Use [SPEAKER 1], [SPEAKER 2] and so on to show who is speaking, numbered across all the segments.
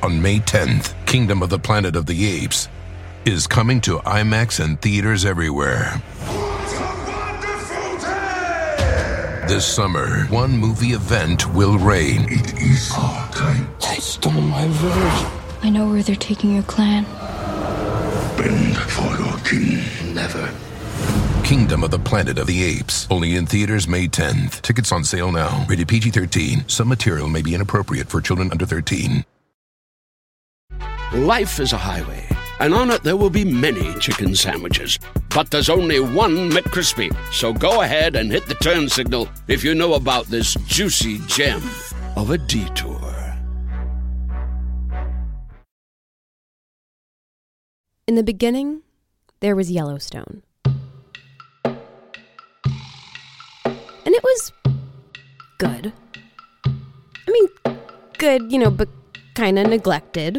[SPEAKER 1] On May 10th, Kingdom of the Planet of the Apes is coming to IMAX and theaters everywhere.
[SPEAKER 2] What a wonderful day!
[SPEAKER 1] This summer, one movie event will reign.
[SPEAKER 2] It is our time.
[SPEAKER 3] They stole my village.
[SPEAKER 4] I know where they're taking your clan.
[SPEAKER 2] Bend for your king.
[SPEAKER 3] Never.
[SPEAKER 1] Kingdom of the Planet of the Apes. Only in theaters May 10th. Tickets on sale now. Rated PG-13. Some material may be inappropriate for children under 13.
[SPEAKER 5] Life is a highway, and on it there will be many chicken sandwiches. But there's only one McCrispy. So go ahead and hit the turn signal if you know about this juicy gem of a detour.
[SPEAKER 6] In the beginning, there was Yellowstone. And it was good. I mean, good, but kind of neglected.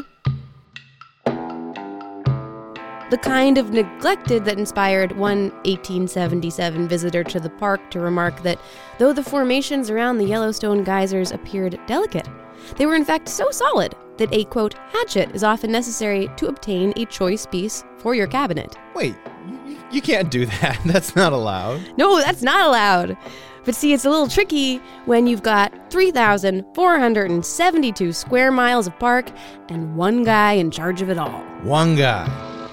[SPEAKER 6] The kind of neglected that inspired one 1877 visitor to the park to remark that though the formations around the Yellowstone geysers appeared delicate, they were in fact so solid that a, quote, hatchet is often necessary to obtain a choice piece for your cabinet.
[SPEAKER 7] Wait, you can't do that. That's not allowed.
[SPEAKER 6] No, that's not allowed. But see, it's a little tricky when you've got 3,472 square miles of park and one guy in charge of it all.
[SPEAKER 7] One guy.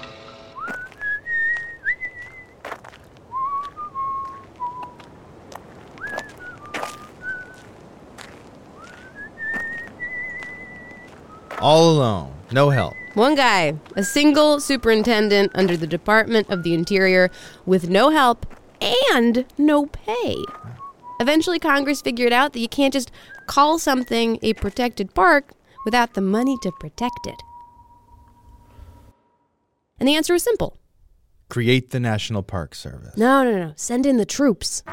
[SPEAKER 7] All alone, no help.
[SPEAKER 6] One guy, a single superintendent under the Department of the Interior with no help and no pay. Eventually, Congress figured out that you can't just call something a protected park without the money to protect it. And the answer was simple.
[SPEAKER 7] Create the National Park Service.
[SPEAKER 6] No. Send in the troops.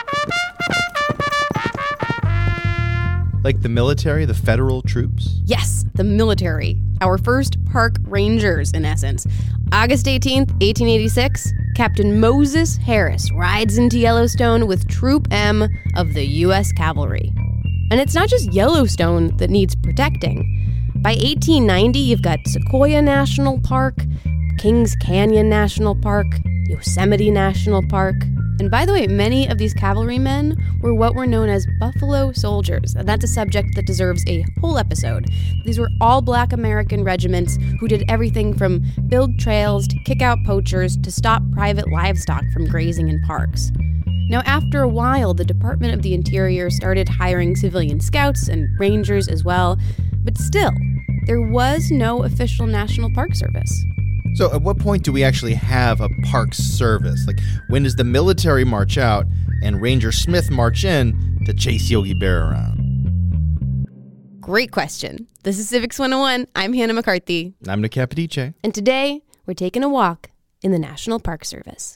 [SPEAKER 7] Like the military, the federal troops?
[SPEAKER 6] Yes, the military. Our first park rangers, in essence. August 18th, 1886, Captain Moses Harris rides into Yellowstone with Troop M of the U.S. Cavalry. And it's not just Yellowstone that needs protecting. By 1890, you've got Sequoia National Park, Kings Canyon National Park, Yosemite National Park. And by the way, many of these cavalrymen were what were known as Buffalo Soldiers, and that's a subject that deserves a whole episode. These were all Black American regiments who did everything from build trails to kick out poachers to stop private livestock from grazing in parks. Now, after a while, the Department of the Interior started hiring civilian scouts and rangers as well, but still, there was no official National Park Service.
[SPEAKER 7] So at what point do we actually have a park service? Like, when does the military march out and Ranger Smith march in to chase Yogi Bear around?
[SPEAKER 6] Great question. This is Civics 101. I'm Hannah McCarthy.
[SPEAKER 7] I'm Nick Capodice.
[SPEAKER 6] And today, we're taking a walk in the National Park Service.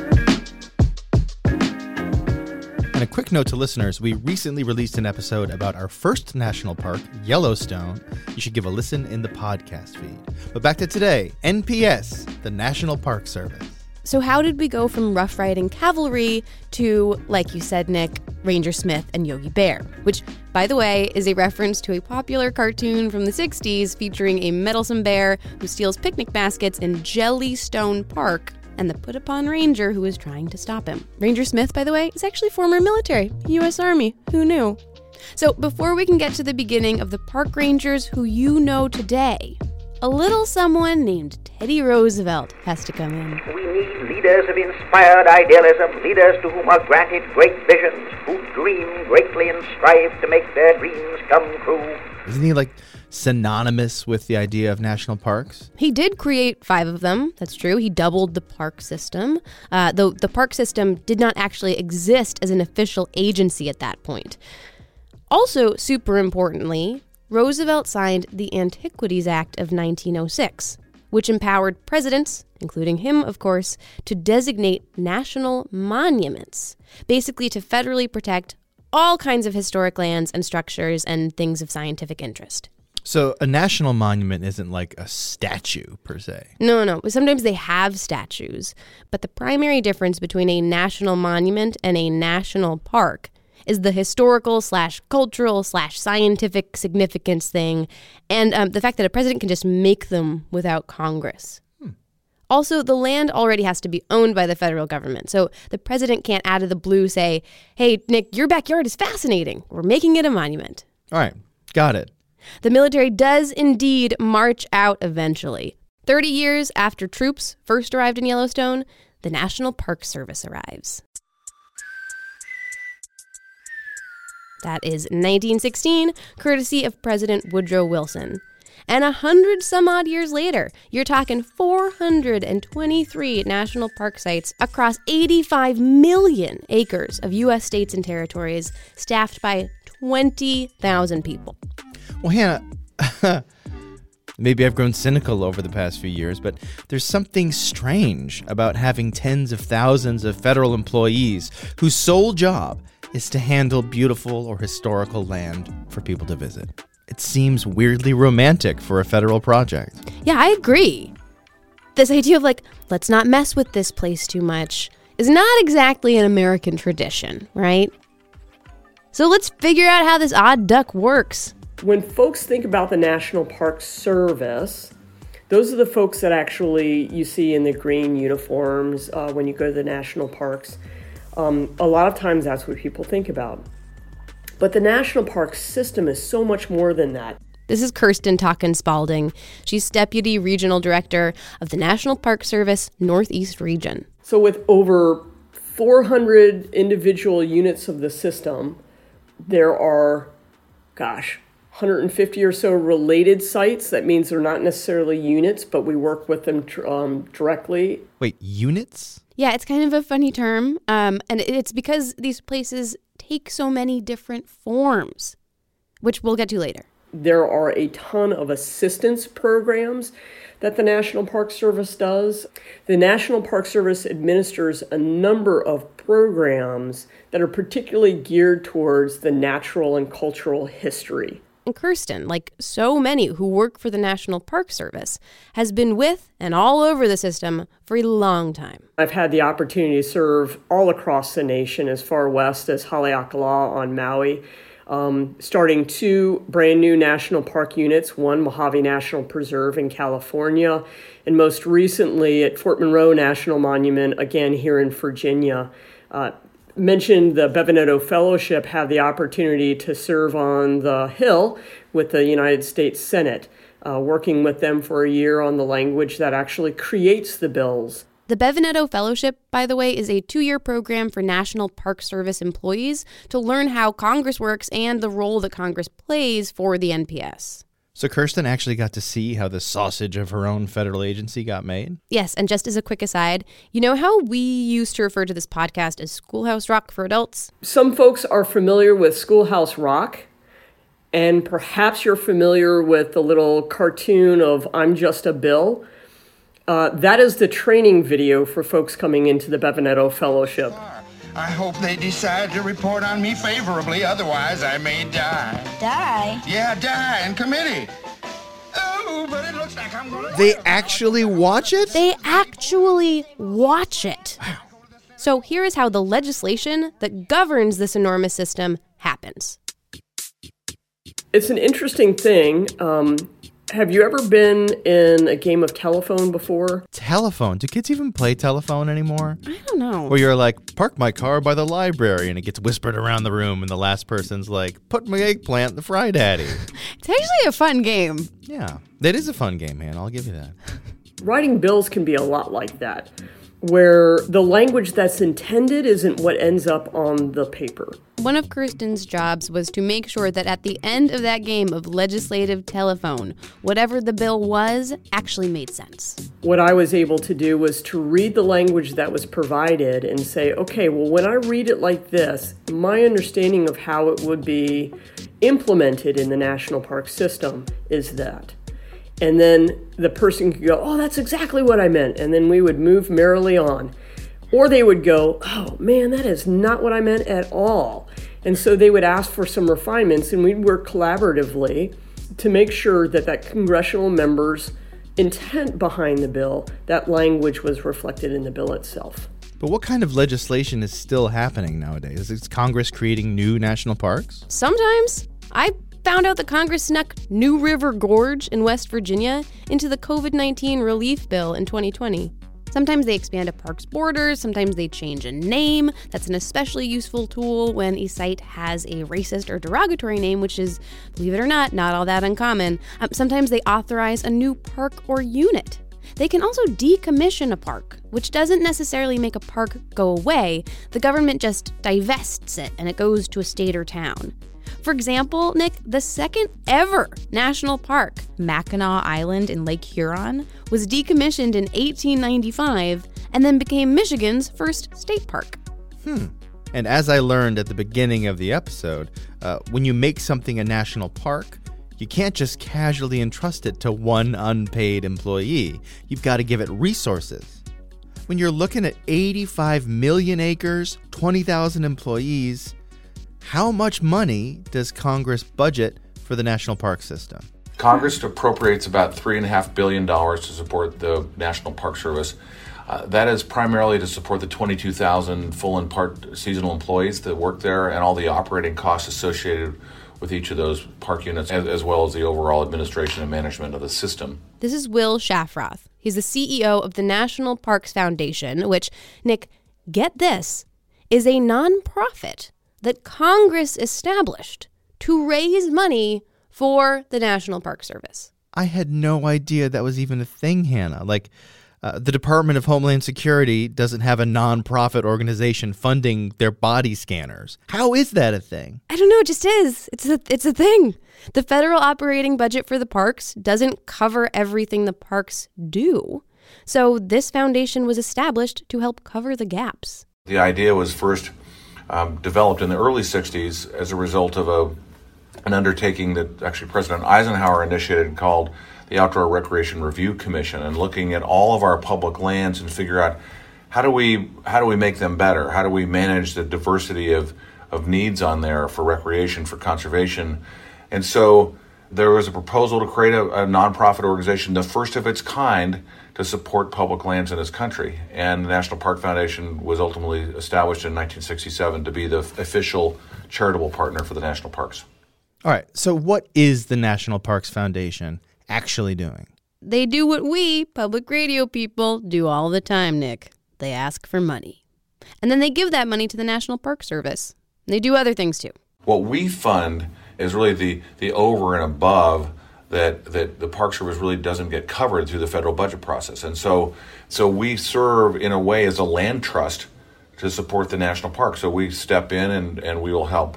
[SPEAKER 7] And a quick note to listeners, we recently released an episode about our first national park, Yellowstone. You should give a listen in the podcast feed. But back to today, NPS, the National Park Service.
[SPEAKER 6] So how did we go from Rough Riding Cavalry to, like you said, Nick, Ranger Smith and Yogi Bear? Which, by the way, is a reference to a popular cartoon from the 60s featuring a meddlesome bear who steals picnic baskets in Jellystone Park and the put-upon ranger who is trying to stop him. Ranger Smith, by the way, is actually former military, U.S. Army. Who knew? So before we can get to the beginning of the park rangers who you know today, a little someone named Teddy Roosevelt has to come in.
[SPEAKER 8] We need leaders of inspired idealism, leaders to whom are granted great visions, who dream greatly and strive to make their dreams come true.
[SPEAKER 7] Isn't he like synonymous with the idea of national parks?
[SPEAKER 6] He did create 5 of them, that's true. He doubled the park system, though the park system did not actually exist as an official agency at that point. Also, super importantly, Roosevelt signed the Antiquities Act of 1906, which empowered presidents, including him, of course, to designate national monuments, basically to federally protect all kinds of historic lands and structures and things of scientific interest.
[SPEAKER 7] So a national monument isn't like a statue, per se.
[SPEAKER 6] No. Sometimes they have statues. But the primary difference between a national monument and a national park is the historical/cultural/scientific significance thing, and the fact that a president can just make them without Congress. Also, the land already has to be owned by the federal government, so the president can't out of the blue say, hey, Nick, your backyard is fascinating. We're making it a monument.
[SPEAKER 7] All right, got it.
[SPEAKER 6] The military does indeed march out eventually. 30 years after troops first arrived in Yellowstone, the National Park Service arrives. That is 1916, courtesy of President Woodrow Wilson. And 100-some-odd years later, you're talking 423 national park sites across 85 million acres of U.S. states and territories, staffed by 20,000 people.
[SPEAKER 7] Well, Hannah, maybe I've grown cynical over the past few years, but there's something strange about having tens of thousands of federal employees whose sole job is to handle beautiful or historical land for people to visit. It seems weirdly romantic for a federal project.
[SPEAKER 6] Yeah, I agree. This idea of let's not mess with this place too much is not exactly an American tradition, right? So let's figure out how this odd duck works.
[SPEAKER 9] When folks think about the National Park Service, those are the folks that actually you see in the green uniforms when you go to the national parks. A lot of times that's what people think about. But the National Park System is so much more than that.
[SPEAKER 6] This is Kirsten Talkin-Spalding. She's Deputy Regional Director of the National Park Service Northeast Region.
[SPEAKER 9] So with over 400 individual units of the system, there are, 150 or so related sites. That means they're not necessarily units, but we work with them directly.
[SPEAKER 7] Wait, units?
[SPEAKER 6] Yeah, it's kind of a funny term, and it's because these places take so many different forms, which we'll get to later.
[SPEAKER 9] There are a ton of assistance programs that the National Park Service does. The National Park Service administers a number of programs that are particularly geared towards the natural and cultural history.
[SPEAKER 6] And Kirsten, like so many who work for the National Park Service, has been with and all over the system for a long time.
[SPEAKER 9] I've had the opportunity to serve all across the nation, as far west as Haleakala on Maui, starting 2 brand new national park units, one Mojave National Preserve in California, and most recently at Fort Monroe National Monument, again here in Virginia. Mentioned the Bevinetto Fellowship, have the opportunity to serve on the Hill with the United States Senate, working with them for a year on the language that actually creates the bills.
[SPEAKER 6] The Bevinetto Fellowship, by the way, is a 2-year program for National Park Service employees to learn how Congress works and the role that Congress plays for the NPS.
[SPEAKER 7] So Kirsten actually got to see how the sausage of her own federal agency got made?
[SPEAKER 6] Yes, and just as a quick aside, you know how we used to refer to this podcast as Schoolhouse Rock for adults?
[SPEAKER 9] Some folks are familiar with Schoolhouse Rock, and perhaps you're familiar with the little cartoon of I'm Just a Bill. That is the training video for folks coming into the Bevinetto Fellowship.
[SPEAKER 2] I hope they decide to report on me favorably, otherwise I may die.
[SPEAKER 10] Die?
[SPEAKER 2] Yeah, die in committee. Oh, but it looks like I'm gonna...
[SPEAKER 7] They actually watch it?
[SPEAKER 6] They actually watch it. Wow. So here is how the legislation that governs this enormous system happens.
[SPEAKER 9] It's an interesting thing. Have you ever been in a game of telephone before?
[SPEAKER 7] Telephone? Do kids even play telephone anymore?
[SPEAKER 6] I don't know.
[SPEAKER 7] Where you're like, park my car by the library, and it gets whispered around the room, and the last person's like, put my eggplant in the fry daddy.
[SPEAKER 6] It's actually a fun game.
[SPEAKER 7] Yeah, that is a fun game, man. I'll give you that.
[SPEAKER 9] Writing bills can be a lot like that, where the language that's intended isn't what ends up on the paper.
[SPEAKER 6] One of Kirsten's jobs was to make sure that at the end of that game of legislative telephone, whatever the bill was actually made sense.
[SPEAKER 9] What I was able to do was to read the language that was provided and say, okay, well, when I read it like this, my understanding of how it would be implemented in the national park system is that. And then the person could go, oh, that's exactly what I meant. And then we would move merrily on. Or they would go, oh, man, that is not what I meant at all. And so they would ask for some refinements, and we'd work collaboratively to make sure that that congressional member's intent behind the bill, that language was reflected in the bill itself.
[SPEAKER 7] But what kind of legislation is still happening nowadays? Is Congress creating new national parks?
[SPEAKER 6] Sometimes. I found out that Congress snuck New River Gorge in West Virginia into the COVID-19 relief bill in 2020. Sometimes they expand a park's borders, sometimes they change a name. That's an especially useful tool when a site has a racist or derogatory name, which is, believe it or not all that uncommon. Sometimes they authorize a new park or unit. They can also decommission a park, which doesn't necessarily make a park go away. The government just divests it and it goes to a state or town. For example, Nick, the second ever national park, Mackinac Island in Lake Huron, was decommissioned in 1895 and then became Michigan's first state park.
[SPEAKER 7] And as I learned at the beginning of the episode, when you make something a national park, you can't just casually entrust it to one unpaid employee. You've got to give it resources. When you're looking at 85 million acres, 20,000 employees, how much money does Congress budget for the national park system?
[SPEAKER 10] Congress appropriates about $3.5 billion to support the National Park Service. That is primarily to support the 22,000 full and part seasonal employees that work there and all the operating costs associated with each of those park units, as well as the overall administration and management of the system.
[SPEAKER 6] This is Will Shafroth. He's the CEO of the National Parks Foundation, which, Nick, get this, is a nonprofit that Congress established to raise money for the National Park Service.
[SPEAKER 7] I had no idea that was even a thing, Hannah. The Department of Homeland Security doesn't have a nonprofit organization funding their body scanners. How is that a thing?
[SPEAKER 6] I don't know, it just is. It's a thing. The federal operating budget for the parks doesn't cover everything the parks do. So this foundation was established to help cover the gaps.
[SPEAKER 10] The idea was first developed in the early 60s as a result of an undertaking that actually President Eisenhower initiated called the Outdoor Recreation Review Commission, and looking at all of our public lands and figure out how do we make them better? How do we manage the diversity of needs on there for recreation, for conservation? And so there was a proposal to create a nonprofit organization, the first of its kind, to support public lands in this country. And the National Park Foundation was ultimately established in 1967 to be the official charitable partner for the national parks.
[SPEAKER 7] All right, so what is the National Parks Foundation actually doing?
[SPEAKER 6] They do what we, public radio people, do all the time, Nick. They ask for money. And then they give that money to the National Park Service. And they do other things too.
[SPEAKER 10] What we fund is really the over and above that the Park Service really doesn't get covered through the federal budget process. And so we serve in a way as a land trust to support the national park. So we step in and we will help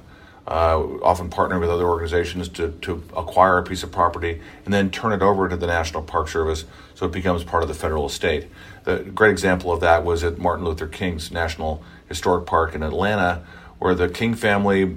[SPEAKER 10] often partner with other organizations to acquire a piece of property and then turn it over to the National Park Service so it becomes part of the federal estate. The great example of that was at Martin Luther King's National Historic Park in Atlanta, where the King family,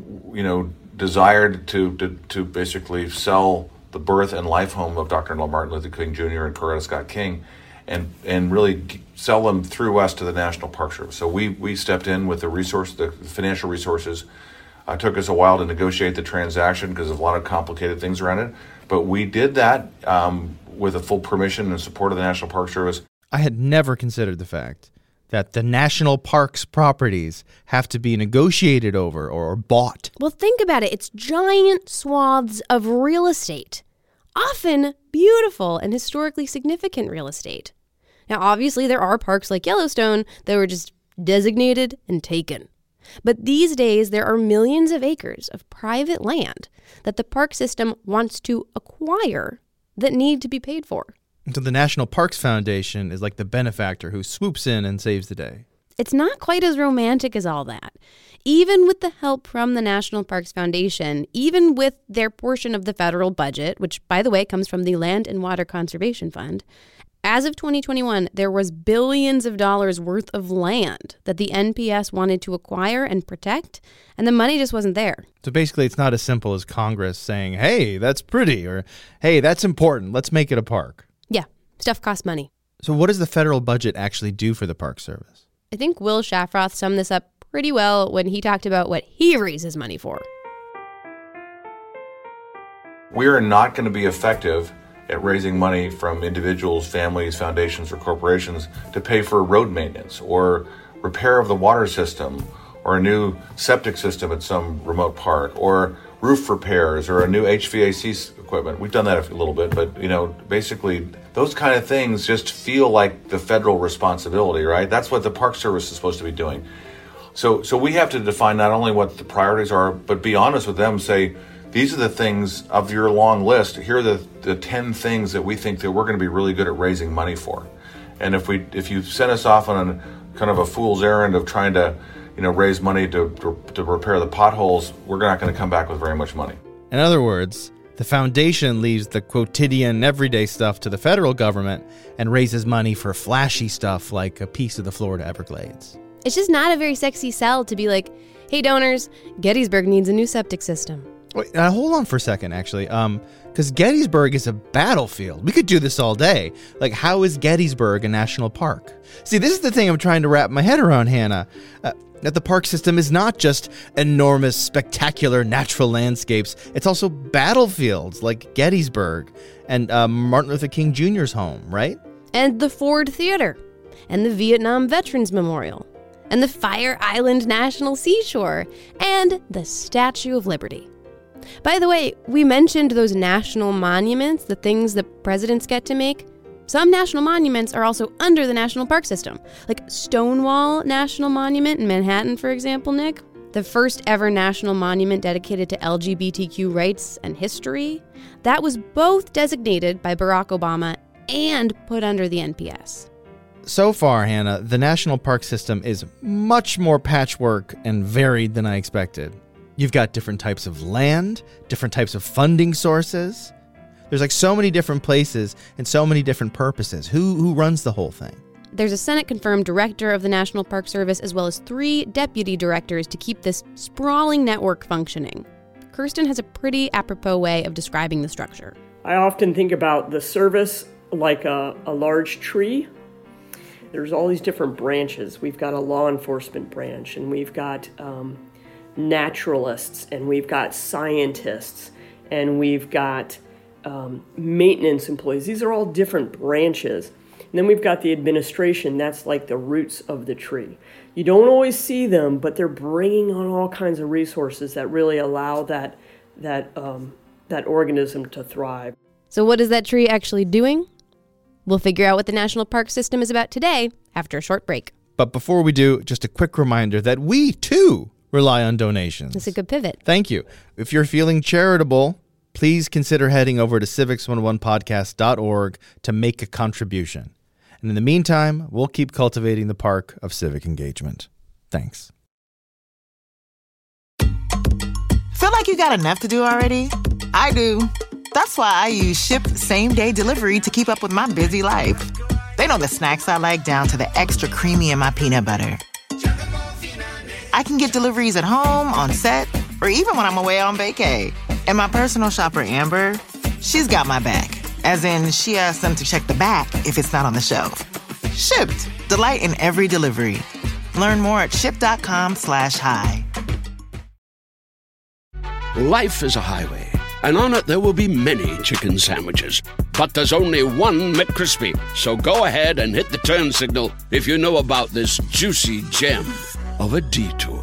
[SPEAKER 10] desired to basically sell the birth and life home of Dr. Martin Luther King Jr. and Coretta Scott King and really sell them through us to the National Park Service. So we stepped in with the financial resources. It took us a while to negotiate the transaction because of a lot of complicated things around it. But we did that with a full permission and support of the National Park Service.
[SPEAKER 7] I had never considered the fact that the national parks properties have to be negotiated over or bought.
[SPEAKER 6] Well, think about it. It's giant swaths of real estate, often beautiful and historically significant real estate. Now, obviously, there are parks like Yellowstone that were just designated and taken. But these days, there are millions of acres of private land that the park system wants to acquire that need to be paid for.
[SPEAKER 7] So the National Parks Foundation is like the benefactor who swoops in and saves the day.
[SPEAKER 6] It's not quite as romantic as all that. Even with the help from the National Parks Foundation, even with their portion of the federal budget, which, by the way, comes from the Land and Water Conservation Fund, as of 2021, there was billions of dollars worth of land that the NPS wanted to acquire and protect, and the money just wasn't there.
[SPEAKER 7] So basically, it's not as simple as Congress saying, hey, that's pretty, or hey, that's important, let's make it a park.
[SPEAKER 6] Yeah, stuff costs money.
[SPEAKER 7] So what does the federal budget actually do for the Park Service?
[SPEAKER 6] I think Will Shafroth summed this up pretty well when he talked about what he raises money for.
[SPEAKER 10] We are not going to be effective at raising money from individuals, families, foundations, or corporations to pay for road maintenance or repair of the water system or a new septic system at some remote park or roof repairs or a new HVAC equipment. We've done that a little bit, but basically those kind of things just feel like the federal responsibility, right? That's what the Park Service is supposed to be doing. So we have to define not only what the priorities are, but be honest with them, say, these are the things of your long list. Here are the 10 things that we think that we're going to be really good at raising money for. And if you send us off on a kind of a fool's errand of trying to raise money to repair the potholes, we're not going to come back with very much money.
[SPEAKER 7] In other words, the foundation leaves the quotidian, everyday stuff to the federal government and raises money for flashy stuff like a piece of the Florida Everglades.
[SPEAKER 6] It's just not a very sexy sell to be like, hey, donors, Gettysburg needs a new septic system.
[SPEAKER 7] Wait, now hold on for a second, actually, because Gettysburg is a battlefield. We could do this all day. Like, how is Gettysburg a national park? See, this is the thing I'm trying to wrap my head around, Hannah. That the park system is not just enormous, spectacular natural landscapes. It's also battlefields like Gettysburg and Martin Luther King Jr.'s home, right?
[SPEAKER 6] And the Ford Theater, and the Vietnam Veterans Memorial, and the Fire Island National Seashore, and the Statue of Liberty. By the way, we mentioned those national monuments, the things that presidents get to make. Some national monuments are also under the national park system, like Stonewall National Monument in Manhattan, for example, Nick. The first ever national monument dedicated to LGBTQ rights and history. That was both designated by Barack Obama and put under the NPS.
[SPEAKER 7] So far, Hannah, the national park system is much more patchwork and varied than I expected. You've got different types of land, different types of funding sources. There's like so many different places and so many different purposes. Who runs the whole thing?
[SPEAKER 6] There's a Senate-confirmed director of the National Park Service as well as 3 deputy directors to keep this sprawling network functioning. Kirsten has a pretty apropos way of describing the structure.
[SPEAKER 9] I often think about the service like a large tree. There's all these different branches. We've got a law enforcement branch, and we've got naturalists, and we've got scientists, and we've got maintenance employees. These are all different branches. And then we've got the administration. That's like the roots of the tree. You don't always see them, but they're bringing on all kinds of resources that really allow that organism to thrive.
[SPEAKER 6] So what is that tree actually doing? We'll figure out what the National Park System is about today after a short break.
[SPEAKER 7] But before we do, just a quick reminder that we, too, rely on donations.
[SPEAKER 6] That's a good pivot.
[SPEAKER 7] Thank you. If you're feeling charitable, please consider heading over to civics101podcast.org to make a contribution. And in the meantime, we'll keep cultivating the park of civic engagement. Thanks.
[SPEAKER 11] Feel like you got enough to do already? I do. That's why I use Shipt same-day delivery to keep up with my busy life. They know the snacks I like down to the extra creamy in my peanut butter. I can get deliveries at home, on set, or even when I'm away on vacay. And my personal shopper, Amber, she's got my back. As in, she asks them to check the back if it's not on the shelf. Shipt. Delight in every delivery. Learn more at shipt.com/hi.
[SPEAKER 5] Life is a highway, and on it there will be many chicken sandwiches. But there's only one McCrispy. So go ahead and hit the turn signal if you know about this juicy gem of a detour.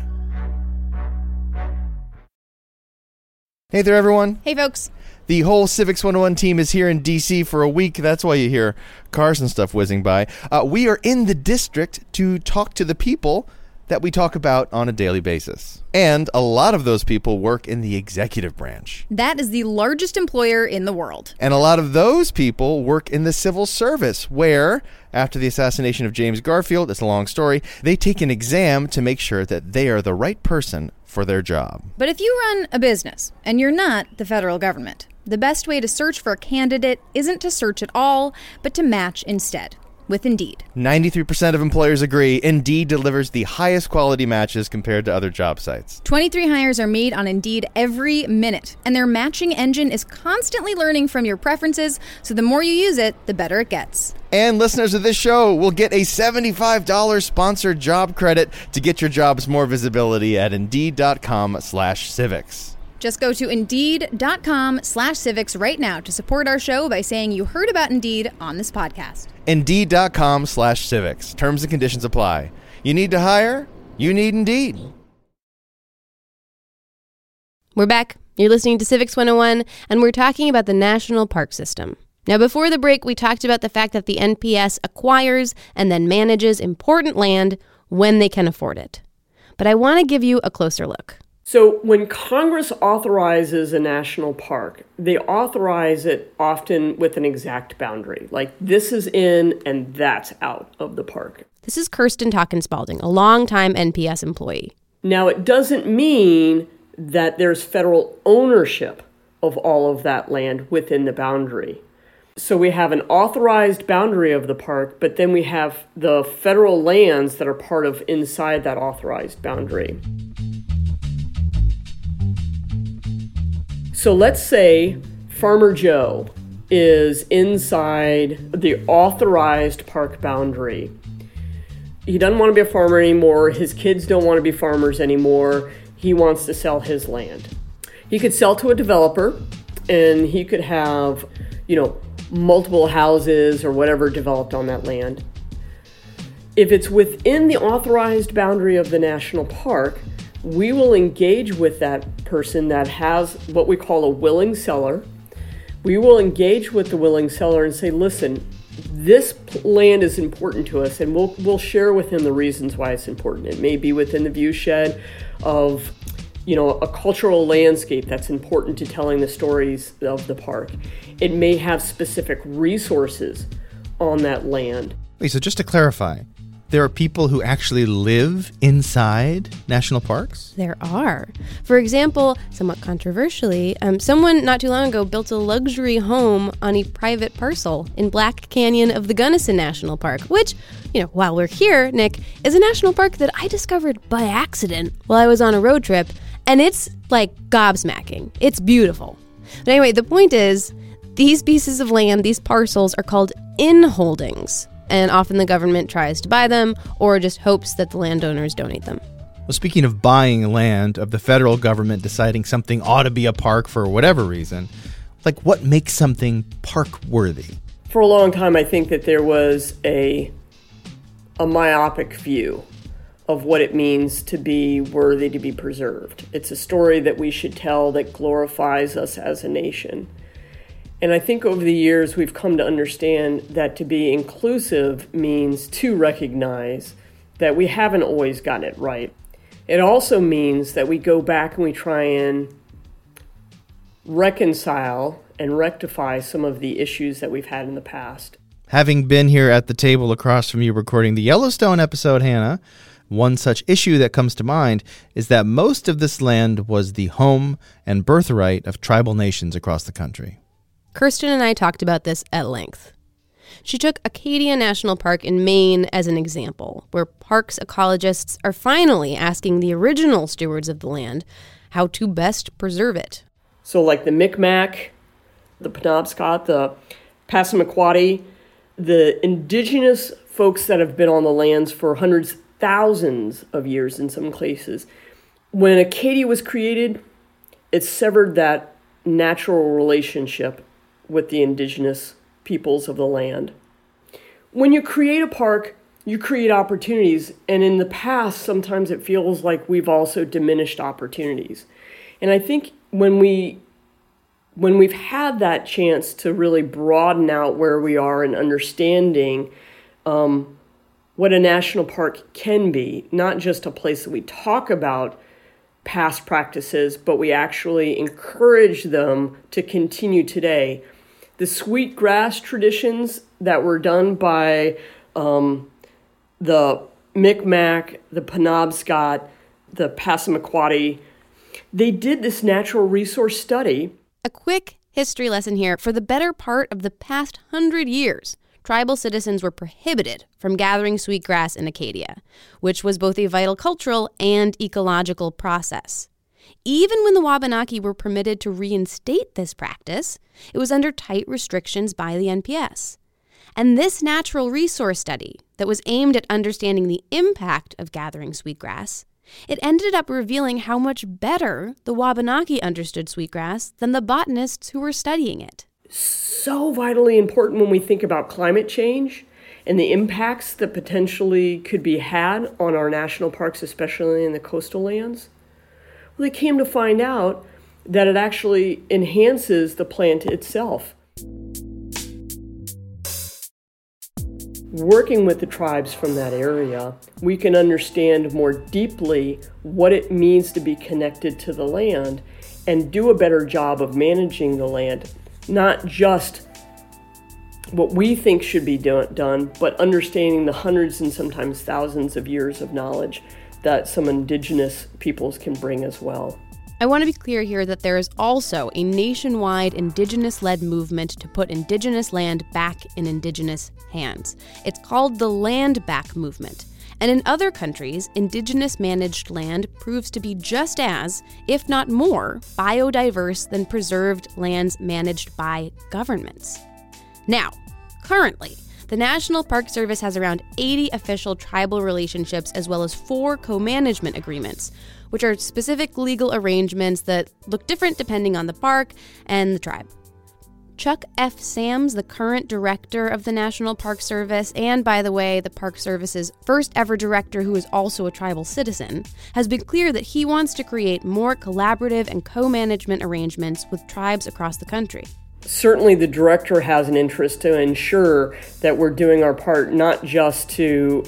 [SPEAKER 7] Hey there, everyone.
[SPEAKER 6] Hey, folks.
[SPEAKER 7] The whole Civics 101 team is here in D.C. for a week. That's why you hear cars and stuff whizzing by. We are in the district to talk to the people that we talk about on a daily basis. And a lot of those people work in the executive branch.
[SPEAKER 12] That is the largest employer in the world.
[SPEAKER 7] And a lot of those people work in the civil service, where, after the assassination of James Garfield, it's a long story, they take an exam to make sure that they are the right person for their job.
[SPEAKER 12] But if you run a business and you're not the federal government, the best way to search for a candidate isn't to search at all, but to match instead. With Indeed.
[SPEAKER 7] 93% of employers agree Indeed delivers the highest quality matches compared to other job sites.
[SPEAKER 12] 23 hires are made on Indeed every minute, and their matching engine is constantly learning from your preferences, so the more you use it, the better it gets.
[SPEAKER 7] And listeners of this show will get a $75 sponsored job credit to get your jobs more visibility at Indeed.com/civics.
[SPEAKER 12] Just go to Indeed.com/civics right now to support our show by saying you heard about Indeed on this podcast.
[SPEAKER 7] Indeed.com/civics. Terms and conditions apply. You need to hire? You need Indeed.
[SPEAKER 6] We're back. You're listening to Civics 101, and we're talking about the National Park System. Now, before the break, we talked about the fact that the NPS acquires and then manages important land when they can afford it. But I want to give you a closer look.
[SPEAKER 9] So when Congress authorizes a national park, they authorize it often with an exact boundary. Like, this is in and that's out of the park.
[SPEAKER 6] This is Kirsten Talkin-Spalding, a longtime NPS employee.
[SPEAKER 9] Now, it doesn't mean that there's federal ownership of all of that land within the boundary. So we have an authorized boundary of the park, but then we have the federal lands that are part of inside that authorized boundary. So let's say Farmer Joe is inside the authorized park boundary. He doesn't want to be a farmer anymore. His kids don't want to be farmers anymore. He wants to sell his land. He could sell to a developer, and he could have, multiple houses or whatever developed on that land. If it's within the authorized boundary of the national park, we will engage with that person that has what we call a willing seller. We will engage with the willing seller and say, listen, this land is important to us, and we'll share with him the reasons why it's important. It may be within the view shed of a cultural landscape that's important to telling the stories of the park. It may have specific resources on that land.
[SPEAKER 7] Wait, so just to clarify, there are people who actually live inside national parks?
[SPEAKER 6] There are. For example, somewhat controversially, someone not too long ago built a luxury home on a private parcel in Black Canyon of the Gunnison National Park, which, while we're here, Nick, is a national park that I discovered by accident while I was on a road trip, and it's like gobsmacking. It's beautiful. But anyway, the point is, these pieces of land, these parcels, are called inholdings. And often the government tries to buy them or just hopes that the landowners donate them.
[SPEAKER 7] Well, speaking of buying land, of the federal government deciding something ought to be a park for whatever reason, what makes something park-worthy?
[SPEAKER 9] For a long time, I think that there was a myopic view of what it means to be worthy to be preserved. It's a story that we should tell that glorifies us as a nation. And I think over the years, we've come to understand that to be inclusive means to recognize that we haven't always gotten it right. It also means that we go back and we try and reconcile and rectify some of the issues that we've had in the past.
[SPEAKER 7] Having been here at the table across from you recording the Yellowstone episode, Hannah, one such issue that comes to mind is that most of this land was the home and birthright of tribal nations across the country.
[SPEAKER 6] Kirsten and I talked about this at length. She took Acadia National Park in Maine as an example, where parks ecologists are finally asking the original stewards of the land how to best preserve it.
[SPEAKER 9] So like the Micmac, the Penobscot, the Passamaquoddy, the indigenous folks that have been on the lands for hundreds, thousands of years in some cases. When Acadia was created, it severed that natural relationship with the indigenous peoples of the land. When you create a park, you create opportunities, and in the past, sometimes it feels like we've also diminished opportunities. And I think when we've had that chance to really broaden out where we are and understanding what a national park can be, not just a place that we talk about past practices, but we actually encourage them to continue today. The sweetgrass traditions that were done by the Micmac, the Penobscot, the Passamaquoddy, they did this natural resource study.
[SPEAKER 6] A quick history lesson here. For the better part of the past 100 years, tribal citizens were prohibited from gathering sweetgrass in Acadia, which was both a vital cultural and ecological process. Even when the Wabanaki were permitted to reinstate this practice, it was under tight restrictions by the NPS. And this natural resource study that was aimed at understanding the impact of gathering sweetgrass It ended up revealing how much better the Wabanaki understood sweetgrass than the botanists who were studying it.
[SPEAKER 9] So vitally important when we think about climate change and the impacts that potentially could be had on our national parks, especially in the coastal lands. Well, they came to find out that it actually enhances the plant itself. Working with the tribes from that area, we can understand more deeply what it means to be connected to the land and do a better job of managing the land, not just what we think should be done, but understanding the hundreds and sometimes thousands of years of knowledge that some indigenous peoples can bring as well.
[SPEAKER 6] I want to be clear here that there is also a nationwide indigenous-led movement to put indigenous land back in indigenous hands. It's called the Land Back Movement. And in other countries, indigenous-managed land proves to be just as, if not more, biodiverse than preserved lands managed by governments. Now, currently, the National Park Service has around 80 official tribal relationships as well as 4 co-management agreements, which are specific legal arrangements that look different depending on the park and the tribe. Chuck F. Sams, the current director of the National Park Service, and by the way, the Park Service's first ever director who is also a tribal citizen, has been clear that he wants to create more collaborative and co-management arrangements with tribes across the country.
[SPEAKER 9] Certainly the director has an interest to ensure that we're doing our part, not just to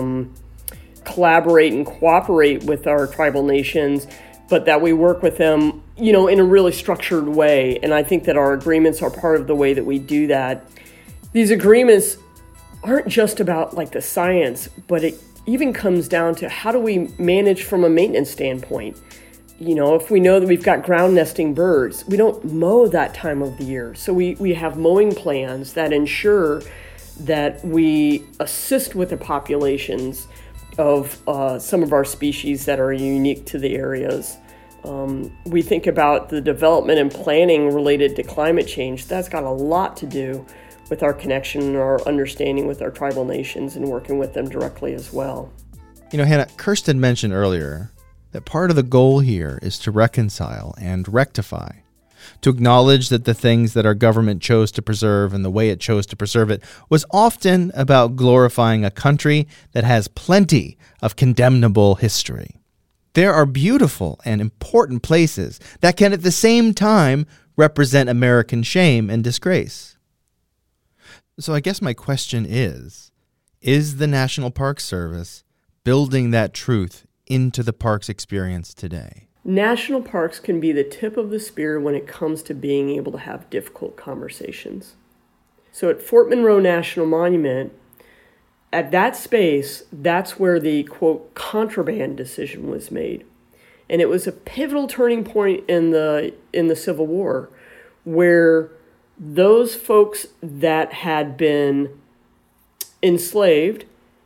[SPEAKER 9] collaborate and cooperate with our tribal nations, but that we work with them, in a really structured way. And I think that our agreements are part of the way that we do that. These agreements aren't just about like the science, but it even comes down to how do we manage from a maintenance standpoint. If we know that we've got ground nesting birds, we don't mow that time of the year. So we have mowing plans that ensure that we assist with the populations of some of our species that are unique to the areas. We think about the development and planning related to climate change. That's got a lot to do with our connection and our understanding with our tribal nations and working with them directly as well.
[SPEAKER 7] Hannah, Kirsten mentioned earlier that part of the goal here is to reconcile and rectify, to acknowledge that the things that our government chose to preserve and the way it chose to preserve it was often about glorifying a country that has plenty of condemnable history. There are beautiful and important places that can at the same time represent American shame and disgrace. So I guess my question is the National Park Service building that truth into the park's experience today?
[SPEAKER 9] National parks can be the tip of the spear when it comes to being able to have difficult conversations. So at Fort Monroe National Monument, at that space, that's where the, quote, contraband decision was made. And it was a pivotal turning point in the Civil War, where those folks that had been enslaved,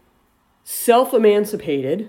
[SPEAKER 9] self-emancipated,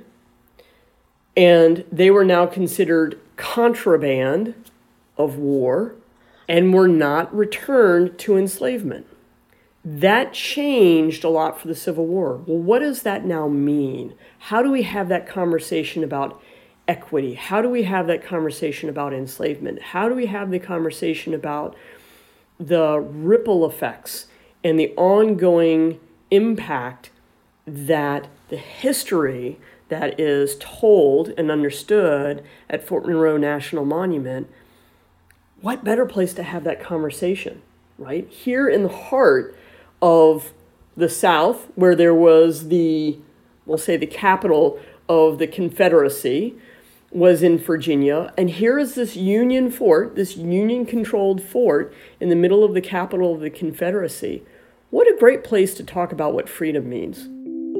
[SPEAKER 9] and they were now considered contraband of war and were not returned to enslavement. That changed a lot for the Civil War. Well, what does that now mean? How do we have that conversation about equity? How do we have that conversation about enslavement? How do we have the conversation about the ripple effects and the ongoing impact that the history that is told and understood at Fort Monroe National Monument? What better place to have that conversation, right? Here in the heart of the South, where there was we'll say the capital of the Confederacy was in Virginia. And here is this Union fort, this Union-controlled fort in the middle of the capital of the Confederacy. What a great place to talk about what freedom means.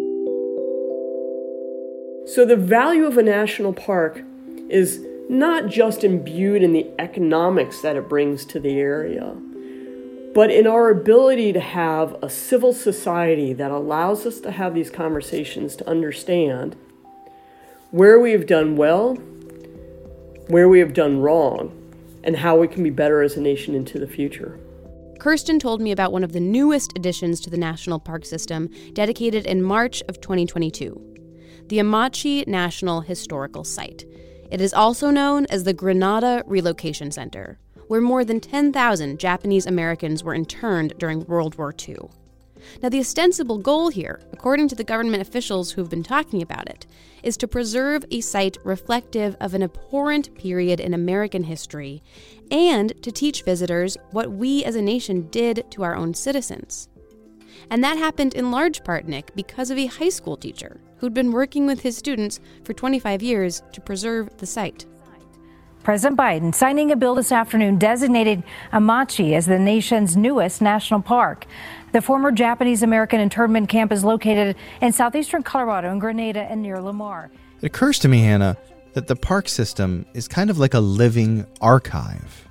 [SPEAKER 9] So the value of a national park is not just imbued in the economics that it brings to the area, but in our ability to have a civil society that allows us to have these conversations to understand where we have done well, where we have done wrong, and how we can be better as a nation into the future.
[SPEAKER 6] Kirsten told me about one of the newest additions to the National Park System, dedicated in March of 2022. the Amachi National Historical Site. It is also known as the Grenada Relocation Center, where more than 10,000 Japanese Americans were interned during World War II. Now, the ostensible goal here, according to the government officials who've been talking about it, is to preserve a site reflective of an abhorrent period in American history and to teach visitors what we as a nation did to our own citizens. And that happened in large part, Nick, because of a high school teacher who'd been working with his students for 25 years to preserve the site.
[SPEAKER 13] President Biden signing a bill this afternoon designating Amachi as the nation's newest national park. The former Japanese-American internment camp is located in southeastern Colorado in Grenada and near Lamar.
[SPEAKER 7] It occurs to me, Hannah, that the park system is kind of like a living archive.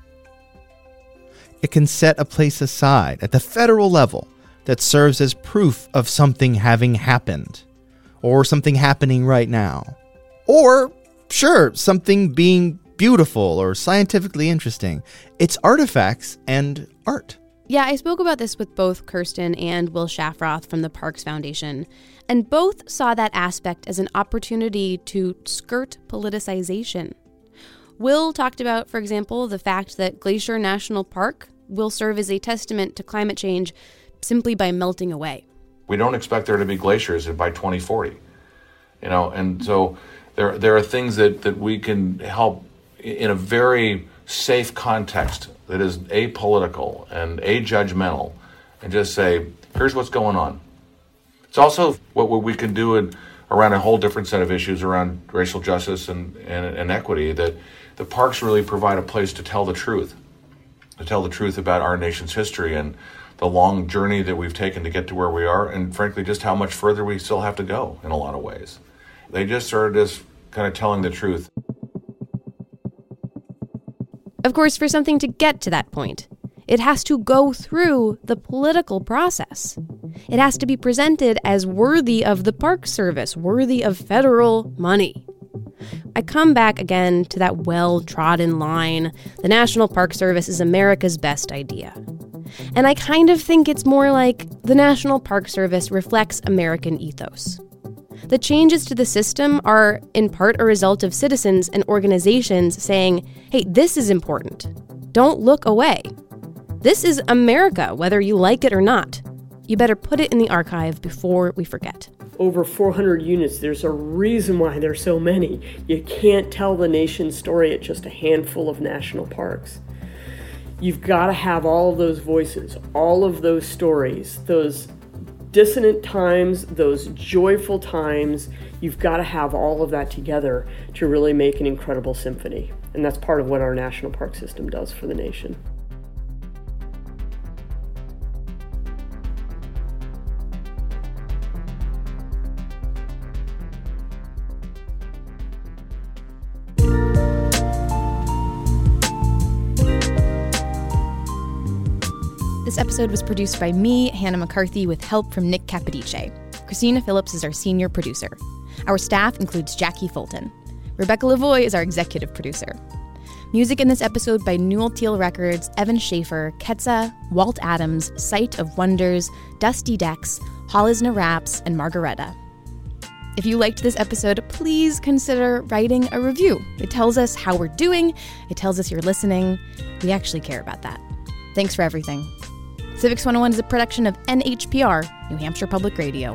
[SPEAKER 7] It can set a place aside at the federal level that serves as proof of something having happened, or something happening right now, or, sure, something being beautiful or scientifically interesting. It's artifacts and art.
[SPEAKER 6] Yeah, I spoke about this with both Kirsten and Will Shafroth from the Parks Foundation, and both saw that aspect as an opportunity to skirt politicization. Will talked about, for example, the fact that Glacier National Park will serve as a testament to climate change simply by melting away.
[SPEAKER 10] We don't expect there to be glaciers by 2040, and so there are things that we can help in a very safe context that is apolitical and judgmental, and just say, here's what's going on. It's also what we can do around a whole different set of issues around racial justice and equity, that the parks really provide a place to tell the truth about our nation's history and the long journey that we've taken to get to where we are, and frankly, just how much further we still have to go in a lot of ways. They just started as kind of telling the truth.
[SPEAKER 6] Of course, for something to get to that point, it has to go through the political process. It has to be presented as worthy of the Park Service, worthy of federal money. I come back again to that well-trodden line, the National Park Service is America's best idea. And I kind of think it's more like the National Park Service reflects American ethos. The changes to the system are in part a result of citizens and organizations saying, hey, this is important. Don't look away. This is America, whether you like it or not. You better put it in the archive before we forget.
[SPEAKER 9] Over 400 units, there's a reason why there's so many. You can't tell the nation's story at just a handful of national parks. You've got to have all of those voices, all of those stories, those dissonant times, those joyful times. You've got to have all of that together to really make an incredible symphony. And that's part of what our national park system does for the nation.
[SPEAKER 12] This episode was produced by me, Hannah McCarthy, with help from Nick Capodice. Christina Phillips is our senior producer. Our staff includes Jackie Fulton. Rebecca Lavoie is our executive producer. Music in this episode by Newell Teal Records, Evan Schaefer, Ketza, Walt Adams, Sight of Wonders, Dusty Dex, Hollisna Raps, and Margareta. If you liked this episode, please consider writing a review. It tells us how we're doing. It tells us you're listening. We actually care about that. Thanks for everything. Civics 101 is a production of NHPR, New Hampshire Public Radio.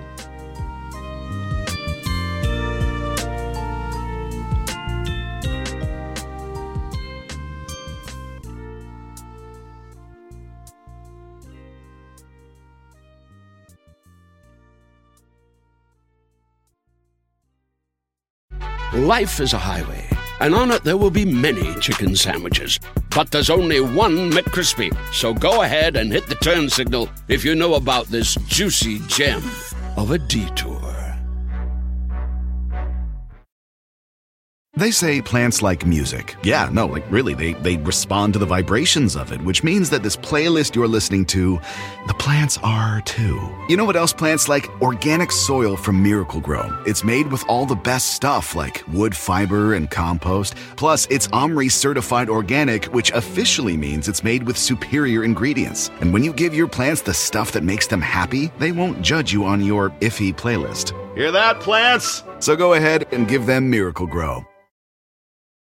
[SPEAKER 5] Life is a highway, and on it there will be many chicken sandwiches. But there's only one McCrispy. So go ahead and hit the turn signal if you know about this juicy gem of a detour.
[SPEAKER 14] They say plants like music. Yeah, no, like really, they respond to the vibrations of it, which means that this playlist you're listening to, the plants are too. You know what else plants like? Organic soil from Miracle-Gro. It's made with all the best stuff like wood fiber and compost. Plus, it's OMRI certified organic, which officially means it's made with superior ingredients. And when you give your plants the stuff that makes them happy, they won't judge you on your iffy playlist. Hear that, plants? So go ahead and give them Miracle-Gro.